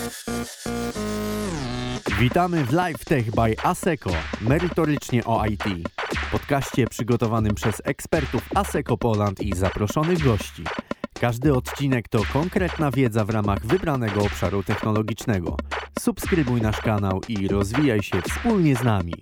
Witamy w Live Tech by ASECO, merytorycznie o IT. Podcaście przygotowanym przez ekspertów ASECO Poland i zaproszonych gości. Każdy odcinek to konkretna wiedza w ramach wybranego obszaru technologicznego. Subskrybuj nasz kanał i rozwijaj się wspólnie z nami.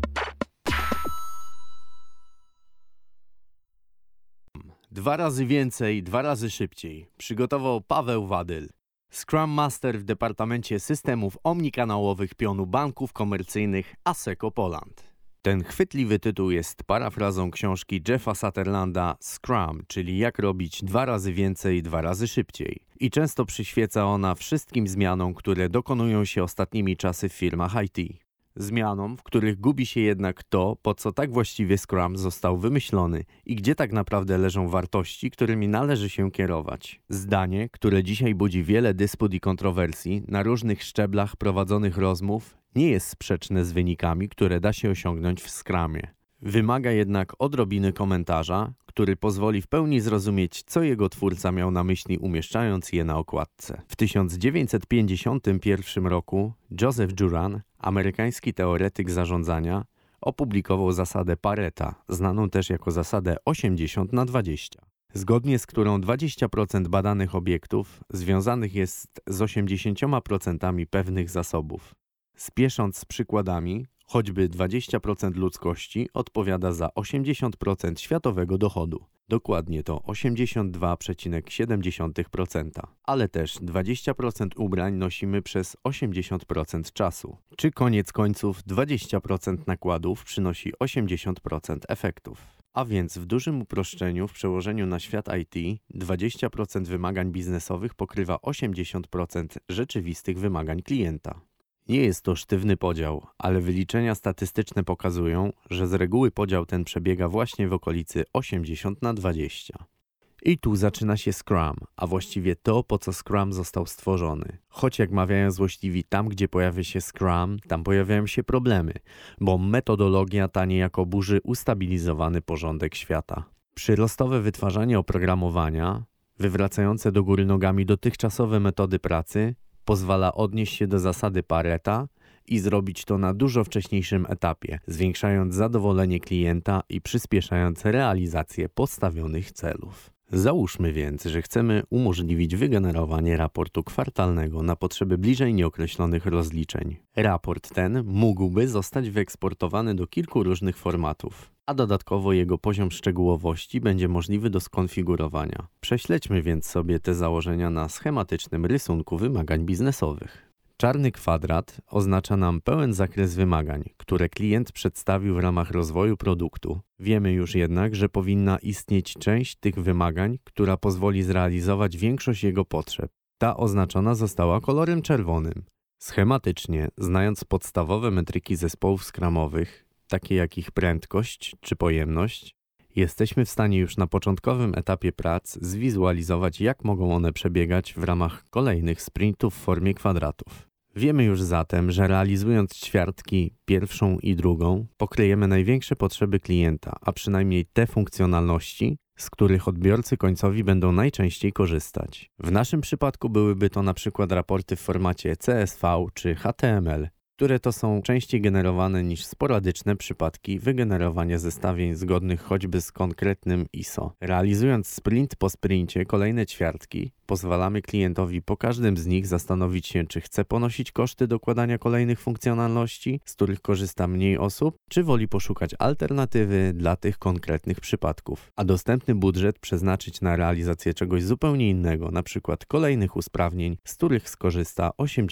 Dwa razy więcej, dwa razy szybciej. Przygotował Paweł Wadyl, Scrum Master w Departamencie Systemów Omnikanałowych pionu banków komercyjnych ASECO Poland. Ten chwytliwy tytuł jest parafrazą książki Jeffa Sutherlanda Scrum, czyli jak robić dwa razy więcej, dwa razy szybciej. I często przyświeca ona wszystkim zmianom, które dokonują się ostatnimi czasy w firmach IT. Zmianom, w których gubi się jednak to, po co tak właściwie Scrum został wymyślony i gdzie tak naprawdę leżą wartości, którymi należy się kierować. Zdanie, które dzisiaj budzi wiele dysput i kontrowersji na różnych szczeblach prowadzonych rozmów, nie jest sprzeczne z wynikami, które da się osiągnąć w Scrumie. Wymaga jednak odrobiny komentarza, który pozwoli w pełni zrozumieć, co jego twórca miał na myśli, umieszczając je na okładce. W 1951 roku Joseph Juran, amerykański teoretyk zarządzania, opublikował zasadę Pareta, znaną też jako zasadę 80/20, zgodnie z którą 20% badanych obiektów związanych jest z 80% pewnych zasobów. Spiesząc z przykładami, choćby 20% ludzkości odpowiada za 80% światowego dochodu. Dokładnie to 82,7%. Ale też 20% ubrań nosimy przez 80% czasu. Czy koniec końców 20% nakładów przynosi 80% efektów. A więc w dużym uproszczeniu w przełożeniu na świat IT 20% wymagań biznesowych pokrywa 80% rzeczywistych wymagań klienta. Nie jest to sztywny podział, ale wyliczenia statystyczne pokazują, że z reguły podział ten przebiega właśnie w okolicy 80/20. I tu zaczyna się Scrum, a właściwie to, po co Scrum został stworzony. Choć jak mawiają złośliwi, tam gdzie pojawia się Scrum, tam pojawiają się problemy, bo metodologia ta niejako burzy ustabilizowany porządek świata. Przyrostowe wytwarzanie oprogramowania, wywracające do góry nogami dotychczasowe metody pracy, pozwala odnieść się do zasady Pareta i zrobić to na dużo wcześniejszym etapie, zwiększając zadowolenie klienta i przyspieszając realizację postawionych celów. Załóżmy więc, że chcemy umożliwić wygenerowanie raportu kwartalnego na potrzeby bliżej nieokreślonych rozliczeń. Raport ten mógłby zostać wyeksportowany do kilku różnych formatów, a dodatkowo jego poziom szczegółowości będzie możliwy do skonfigurowania. Prześledźmy więc sobie te założenia na schematycznym rysunku wymagań biznesowych. Czarny kwadrat oznacza nam pełen zakres wymagań, które klient przedstawił w ramach rozwoju produktu. Wiemy już jednak, że powinna istnieć część tych wymagań, która pozwoli zrealizować większość jego potrzeb. Ta oznaczona została kolorem czerwonym. Schematycznie, znając podstawowe metryki zespołów scrumowych, takie jak ich prędkość czy pojemność, jesteśmy w stanie już na początkowym etapie prac zwizualizować, jak mogą one przebiegać w ramach kolejnych sprintów w formie kwadratów. Wiemy już zatem, że realizując ćwiartki pierwszą i drugą, pokryjemy największe potrzeby klienta, a przynajmniej te funkcjonalności, z których odbiorcy końcowi będą najczęściej korzystać. W naszym przypadku byłyby to na przykład raporty w formacie CSV czy HTML, które to są częściej generowane niż sporadyczne przypadki wygenerowania zestawień zgodnych choćby z konkretnym ISO. Realizując sprint po sprincie kolejne ćwiartki, pozwalamy klientowi po każdym z nich zastanowić się, czy chce ponosić koszty dokładania kolejnych funkcjonalności, z których korzysta mniej osób, czy woli poszukać alternatywy dla tych konkretnych przypadków, a dostępny budżet przeznaczyć na realizację czegoś zupełnie innego, np. kolejnych usprawnień, z których skorzysta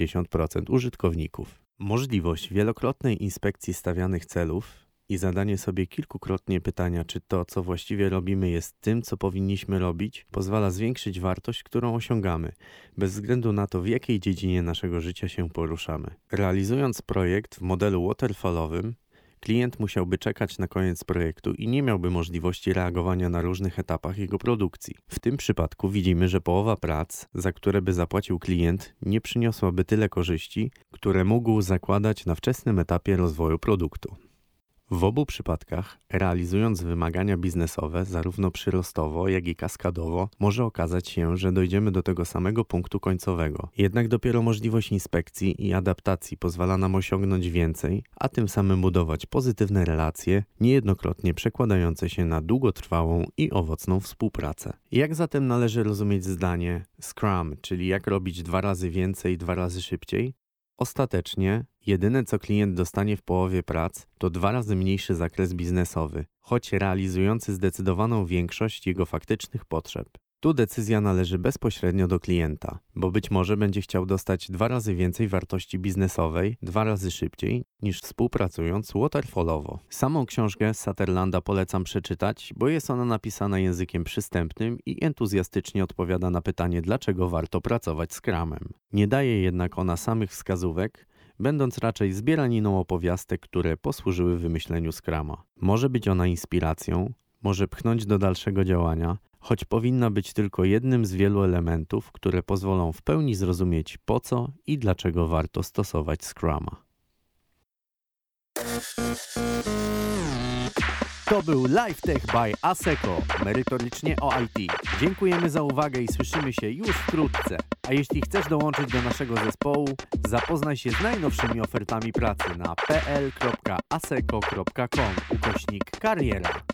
80% użytkowników. Możliwość wielokrotnej inspekcji stawianych celów i zadanie sobie kilkukrotnie pytania, czy to, co właściwie robimy, jest tym, co powinniśmy robić, pozwala zwiększyć wartość, którą osiągamy, bez względu na to, w jakiej dziedzinie naszego życia się poruszamy. Realizując projekt w modelu waterfallowym, klient musiałby czekać na koniec projektu i nie miałby możliwości reagowania na różnych etapach jego produkcji. W tym przypadku widzimy, że połowa prac, za które by zapłacił klient, nie przyniosłaby tyle korzyści, które mógł zakładać na wczesnym etapie rozwoju produktu. W obu przypadkach, realizując wymagania biznesowe zarówno przyrostowo, jak i kaskadowo, może okazać się, że dojdziemy do tego samego punktu końcowego. Jednak dopiero możliwość inspekcji i adaptacji pozwala nam osiągnąć więcej, a tym samym budować pozytywne relacje, niejednokrotnie przekładające się na długotrwałą i owocną współpracę. Jak zatem należy rozumieć zdanie Scrum, czyli jak robić 2 razy więcej, 2 razy szybciej? Ostatecznie, jedyne co klient dostanie w połowie prac, to 2 razy mniejszy zakres biznesowy, choć realizujący zdecydowaną większość jego faktycznych potrzeb. Tu decyzja należy bezpośrednio do klienta, bo być może będzie chciał dostać 2 razy więcej wartości biznesowej, 2 razy szybciej, niż współpracując waterfallowo. Samą książkę Sutherlanda polecam przeczytać, bo jest ona napisana językiem przystępnym i entuzjastycznie odpowiada na pytanie, dlaczego warto pracować Scrumem. Nie daje jednak ona samych wskazówek, będąc raczej zbieraniną opowiastek, które posłużyły wymyśleniu Scruma. Może być ona inspiracją, może pchnąć do dalszego działania, choć powinna być tylko jednym z wielu elementów, które pozwolą w pełni zrozumieć, po co i dlaczego warto stosować Scruma. To był LifeTech by Asseco, merytorycznie o IT. Dziękujemy za uwagę i słyszymy się już wkrótce. A jeśli chcesz dołączyć do naszego zespołu, zapoznaj się z najnowszymi ofertami pracy na pl.asseco.com/kariera.